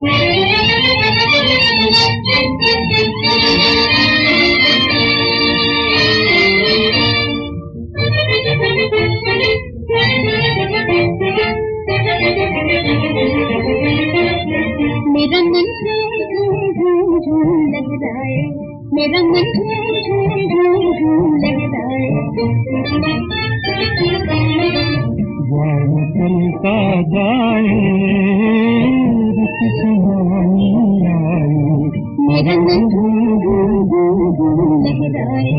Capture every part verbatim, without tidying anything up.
मेरा मन झूम झूम लहराए, मेरा मन झूम झूम लहराए। चलता जाए रुत सुहानी आए, मेरा मन झूम झूम लहराए।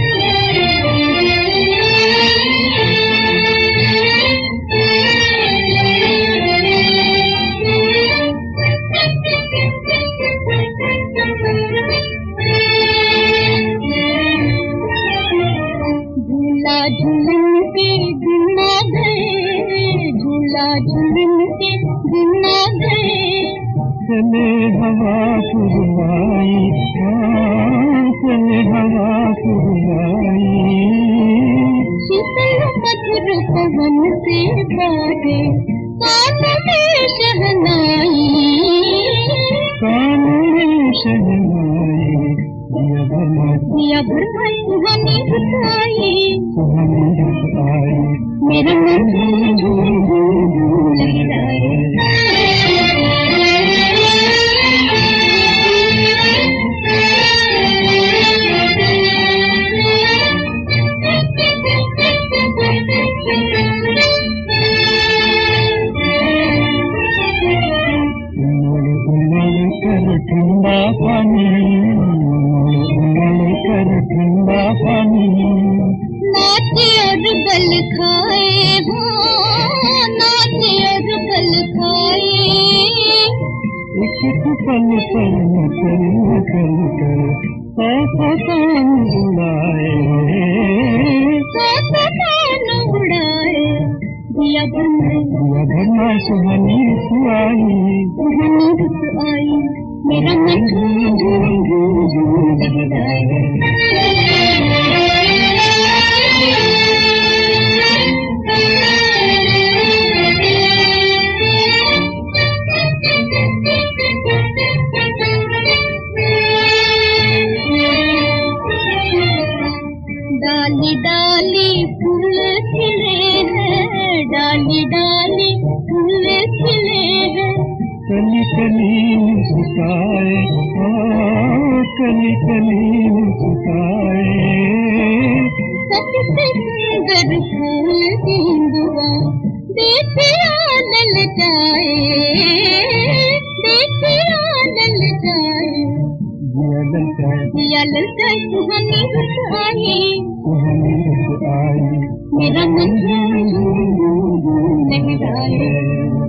झूला झूलन के दिन आ गए, झूला झूलन के दिन आ गए। चले हवा पुरवाई, चले हवा पुरवाई। शीतल मधुर पवन से बाजे कान में शहनाई, कान में शहनाई। दिया भरमाई सुहानी बताई, सुहानी बताई। मेरा मन झूम झूम लहराए। ठंडा पानी, कर ठंडा पानी। नाचे और बल खाए हो, नाचे और बल खाए। एक पल पर चल चल कर सौ कान उड़ाए, सौ कान उड़ाए। दिया भरमाई, दिया भरमाई सुहानी सुहानी, सुहानी रुत आई। मेरा मन झूम झूम झूम लहराए। डाली डाली फूल खिले हैं, डाली डाली फूल खिले हैं। कली कली मुस्काए, कली कली मुस्काए। सबसे सुंदर फूल हिंदुआ देखिया ललचाए, देखिया ललचाए। दिया ललचाए, दिया ललचाए सुहानी बताई, सुहानी बताई। मेरा मन झूम झूम लहराए।